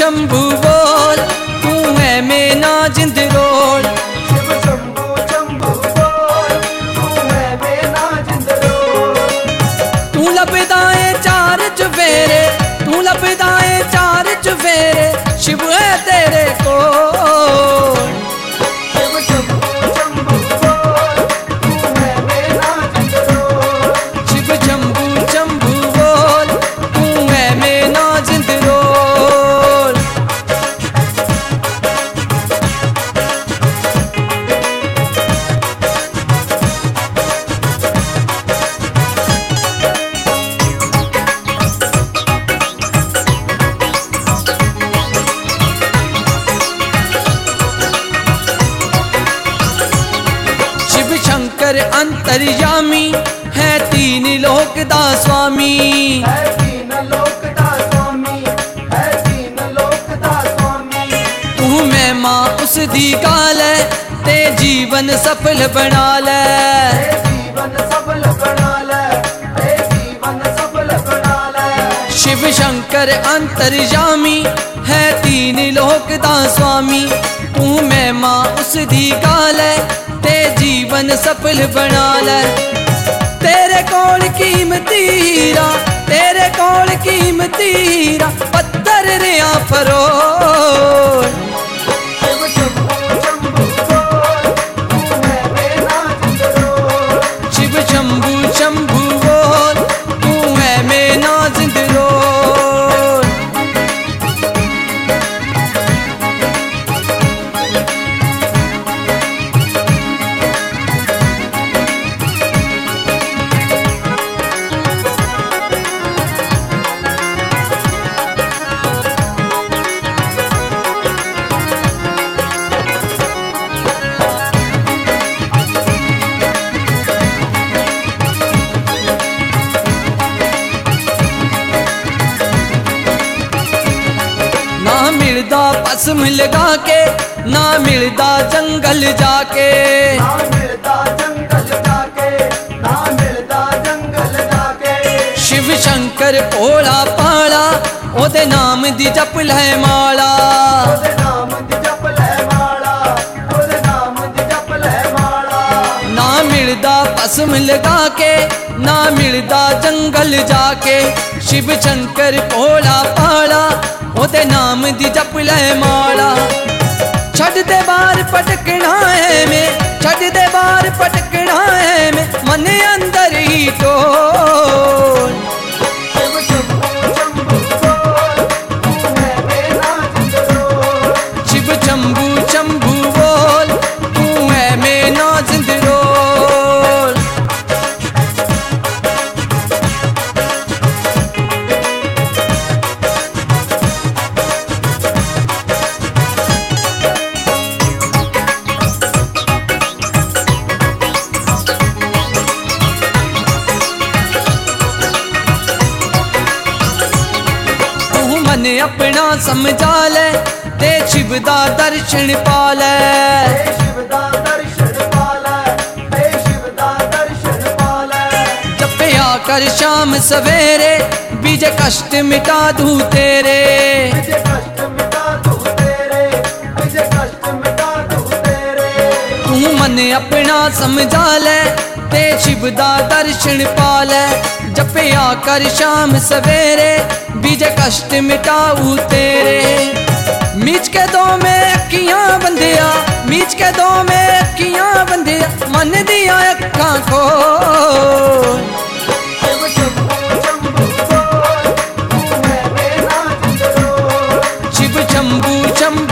शंभू बोल, तू है मेना जिंद रोल। शिव शंभू शंभू बोल, तू है मेना जिंद रोल। तू लभदाए चार चुफेरे, तू लभदाए चार चुफेरे, शिव है तेरे कोल। शिव शंभू शंभू बोल, तू है मेना जिंद रोल। शिव शंभू शंभू बोल, तू है मेना जिंद रोल। शिव शंकर अंतर्यामी है तीन लोक दा स्वामी। है तीन लोक दा स्वामी, है तीन लोक दा स्वामी। तू महिमा उस दी गाल है, ते जीवन सफल बना ले। हे जीवन सफल बना ले, हे जीवन सफल बना ले। शिव शंकर अंतर्यामी है तीन लोक दा स्वामी। तू महिमा उस दी गाल है, ते जीवन सफल बना ले। तेरे कोल कीमती हीरा, तेरे कोल कीमती हीरा, पत्थर रिया फरोल। शिव शंभू शंभू बोल, तू है मेना जिंद रोल। शिव शंभू शंभू बोल, तू है मेना जिंद रोल। ना मिलदा पसम लगा के, ना मिलदा जंगल जाके। ना मिलदा जंगल जाके, ना मिलदा जंगल जाके। शिव शंकर भोला पाला, ओदे नाम दी जप लै माला। ओदे नाम दी जप ले माला, ओदे नाम दी जप ले माला। ना मिलदा पसम लगा के, ना मिलदा जंगल जाके। शिव शंकर भोला पाला, ओदे नाम दी जप लै माला। छड़ दे बार पटकना है में, छड़ दे बार पटकना है में, मन अंदर ही टोल। शिव शंभू शंभू बोल, तू है मेना जिंद रोल। शिव शंभू शंभू बोल, तू है मेना जिंद रोल। तू मन अपना समझा ले, ते शिव दा दर्शन पा ले। हे शिव दा दर्शन पा ले, हे शिव दा दर्शन पा ले। जपया कर शाम सवेरे, बीजे कष्ट मिटा दूं तेरे। मुझे कष्ट मिटा दूं तेरे, मुझे कष्ट मिटा दूं तेरे। तू मन अपना समझा ले, ते शिव दा दर्शन पा ले। जपया कर शाम सवेरे, बीजे कष्ट मिटाऊ तेरे। मीच के दो में अखियां बंदिया, मीच के दो में अखियां बंदिया, मन दिया अक्खां खोल। शिव शंभू शंभू बोल, तू है मेना जिंद रोल। शिव शंभू शंभू